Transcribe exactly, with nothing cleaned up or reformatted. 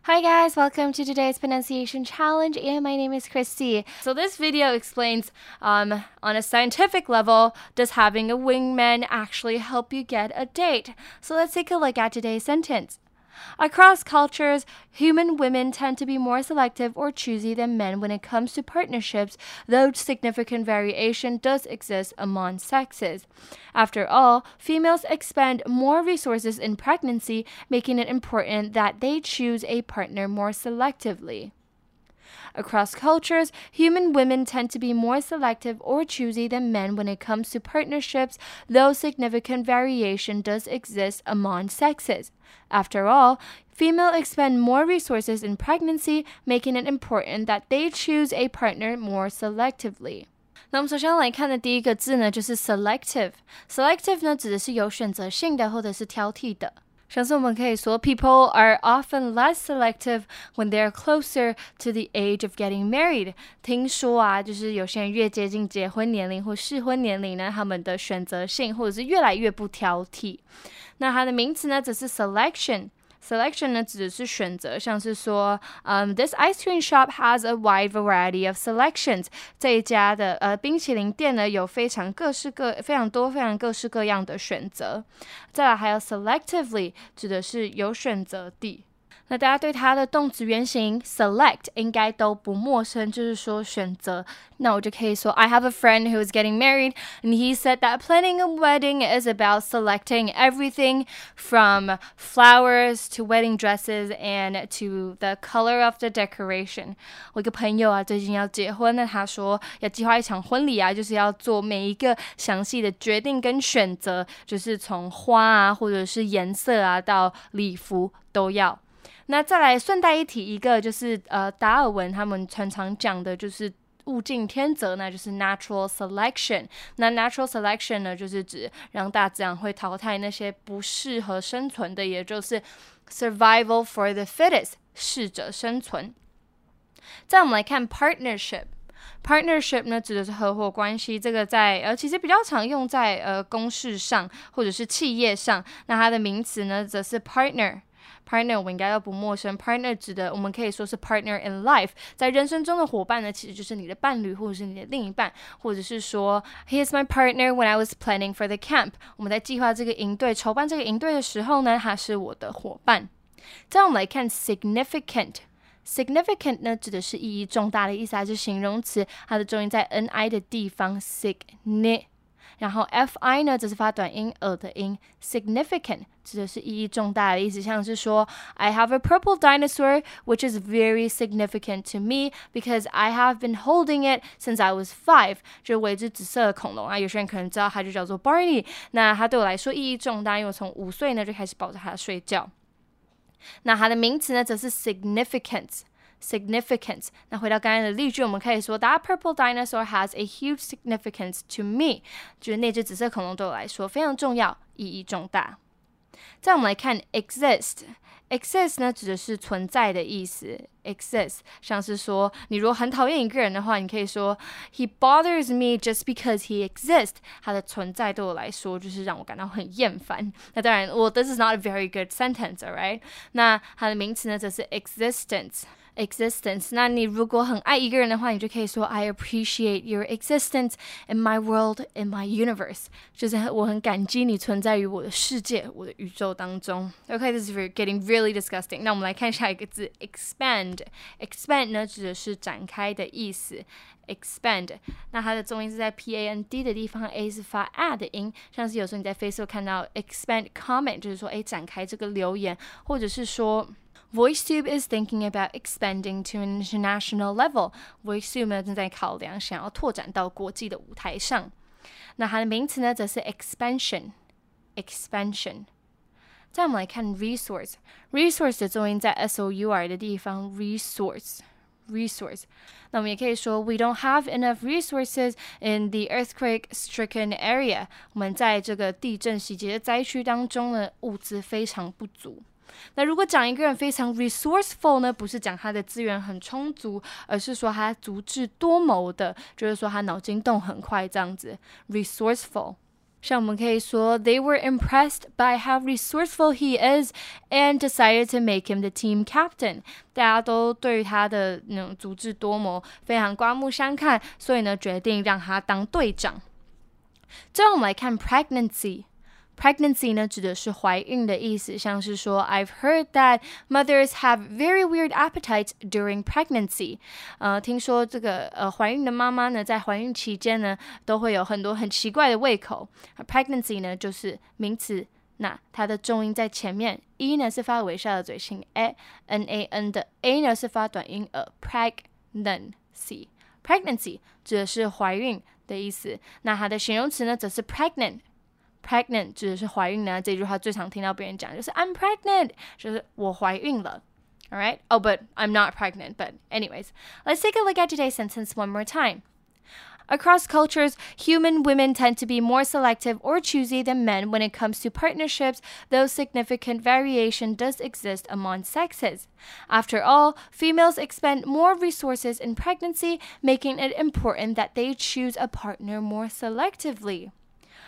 Hi guys, welcome to today's pronunciation challenge, and my name is Christy. So this video explains, um, on a scientific level, does having a wingman actually help you get a date? So let's take a look at today's sentence. Across cultures, human women tend to be more selective or choosy than men when it comes to partnerships, though significant variation does exist among sexes. After all, females expend more resources in pregnancy, making it important that they choose a partner more selectively. Across cultures, human women tend to be more selective or choosy than men when it comes to partnerships, though significant variation does exist among sexes. After all, females expend more resources in pregnancy, making it important that they choose a partner more selectively. 那我们首先要来看的第一个字呢，就是 selective。selective 呢，指的是有选择性的或者是挑剔的。像是我们可以说 people are often less selective when they're closer to the age of getting married. 听说啊，就是有些人越接近结婚年龄或适婚年龄呢，他们的选择性或者是越来越不挑剔。那它的名词呢，则是 selection。Selection 呢，指的是选择，像是说，嗯、um, ，This ice cream shop has a wide variety of selections. 这一家的呃冰淇淋店呢，有非常各式各非常多非常各式各样的选择。再来还有 selectively 指的是有选择地。那大家对它的动词原形 select 应该都不陌生，就是说选择。那我就可以说 I have a friend who is getting married, and he said that planning a wedding is about selecting everything from flowers to wedding dresses and to the color of the decoration. 我一个朋友啊，最近要结婚，那他说要计划一场婚礼啊，就是要做每一个详细的决定跟选择，就是从花啊，或者是颜色啊，到礼服都要。那再来顺带一提一个，就是呃达尔文他们常常讲的就是物竞天择，那就是 natural selection。那 natural selection 呢，就是指让大自然会淘汰那些不适合生存的，也就是 survival for the fittest， 适者生存。再我们来看 partnership。Partnership 呢，指的是合伙关系，这个在呃其实比较常用在呃公事上或者是企业上。那它的名词呢，则是 partner。partner 我们应该都不陌生 partner 指的我们可以说是 partner in life， 在人生中的伙伴呢，其实就是你的伴侣或者是你的另一半，或者是说 He is my partner when I was planning for the camp， 我们在计划这个营队筹办这个营队的时候呢，他是我的伙伴。再我们来看 significant。Significant 呢，指的是意义重大的意思，还是形容词，它的重音在 ni 的地方 signi， 然后 fi 呢，则是发短音 a 的音 significant 指的是意义重大的意思，像是说 I have a purple dinosaur which is very significant to me because I have been holding it since I was five， 就是我有一只紫色的恐龙啊，有些人可能知道它就叫做 Barney， 那它对我来说意义重大，因为我从五岁呢就开始抱着它睡觉。那它的名词呢，则是 significance。significance 那回到刚才的例句，我们可以说 That purple dinosaur has a huge significance to me， 就是那只紫色恐龙对我来说非常重要，意义重大。再我们来看 exist。exist 呢，指的是存在的意思 exist 像是说你如果很讨厌一个人的话，你可以说 He bothers me just because he exists， 他的存在对我来说就是让我感到很厌烦。那当然 well this is not a very good sentence, alright， 那它的名词呢，则是 existence。existence 那你如果很爱一个人的话，你就可以说 I appreciate your existence in my world, in my universe， 就是我很感激你存在于我的世界，我的宇宙当中。 Okay, this is getting really disgusting。 那我们来看下一个字 expand。 expand 呢，指的是展开的意思 expand， 那它的重音是在 P A N D 的地方， A 是发 A 的音，像是有时候你在 Facebook 看到 expand comment， 就是说诶展开这个留言，或者是说VoiceTube is thinking about expanding to an international level. VoiceTube 呢，正在考量想要拓展到国际的舞台上。那它的名词呢，则是 expansion。expansion。再我们来看 resource。resource 的重音在 S O U R 的地方 resource。resource。那我们也可以说 We don't have enough resources in the earthquake-stricken area。我们在这个地震袭击的灾区当中呢，物资非常不足。那如果讲一个人非常 resourceful 呢，不是讲他的资源很充足，而是说他足智多谋的，就是说他脑筋动很快这样子 resourceful。 像我们可以说 they were impressed by how resourceful he is and decided to make him the team captain. 大家都对于他的那种足智多谋非常刮目相看，所以呢决定让他当队长。最后我们来看 pregnancy。Pregnancy 呢指的是怀孕的意思，像是说 I've heard that mothers have very weird appetites during pregnancy. 呃，听说这个呃怀孕的妈妈呢，在怀孕期间呢，都会有很多很奇怪的胃口。Pregnancy 呢就是名词，那它的重音在前面 ，e 呢是发微笑的嘴型 a，n a n 的 a 呢是发短音 a，pregnancy。Pregnancy 指的是怀孕的意思，那它的形容词呢则是 pregnant。Pregnant 指的是怀孕呢，这句话最常听到别人讲就是 I'm pregnant， 就是我怀孕了。All right? Oh, but I'm not pregnant. But anyways, let's take a look at today's sentence one more time. Across cultures, human women tend to be more selective or choosy than men when it comes to partnerships, though significant variation does exist among sexes. After all, females expend more resources in pregnancy, making it important that they choose a partner more selectively.